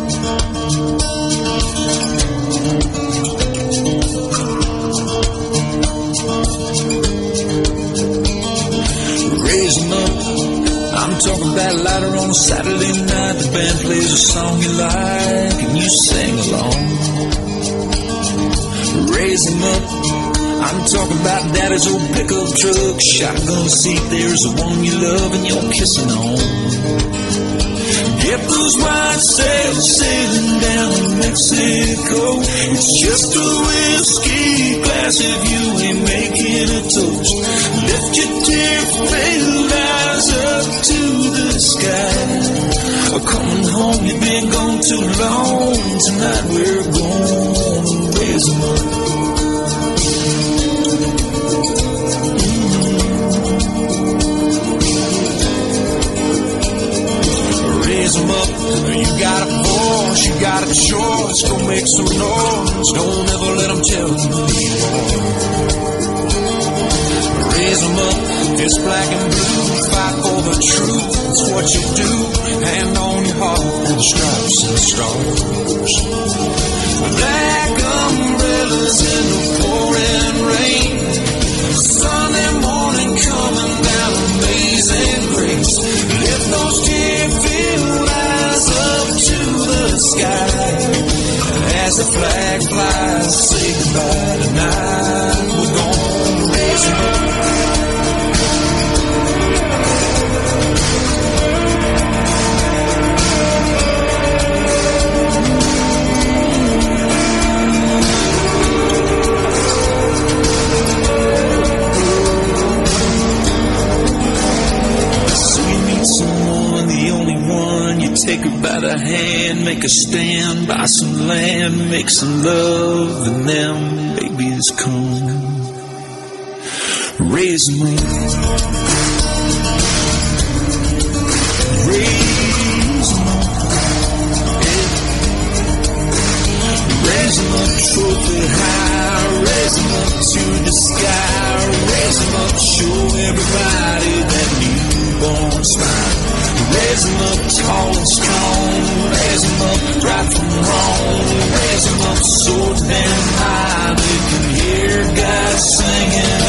Raise 'em up. I'm talking about later on a Saturday night. The band plays a song you like and you sing along. Raise 'em up. I'm talking about daddy's old pickup truck, shotgun seat. There's the one you love and you're kissing on. Get those white sails sailing down to Mexico. It's just a whiskey glass if you ain't making a toast. Lift your tear-filled eyes up to the sky. Coming home, you've been gone too long. Tonight we're gonna raise 'em up. Raise 'em up. You got a voice, you got a choice. Go make some noise. Don't ever let 'em tell you more. Raise 'em up. It's black and blue. Fight for the truth. It's what you do. Hand on your heart and the stripes and the stars. Black umbrellas in the pouring rain. Sunday morning coming down Amazing Grace. Lift those tear-filled eyes up to the sky. As the flag flies, say goodbye tonight. We're gonna raise 'em up. Take her by the hand, make her stand by some land, make some love, and them babies come. Raise 'em up. Raise 'em up. Raise 'em up, trophy high. Raise 'em up to the sky. Raise 'em up, show everybody that newborn smile. Raise 'em up tall and strong. Raise 'em up right from wrong. Raise 'em up so damn high they can hear God singing.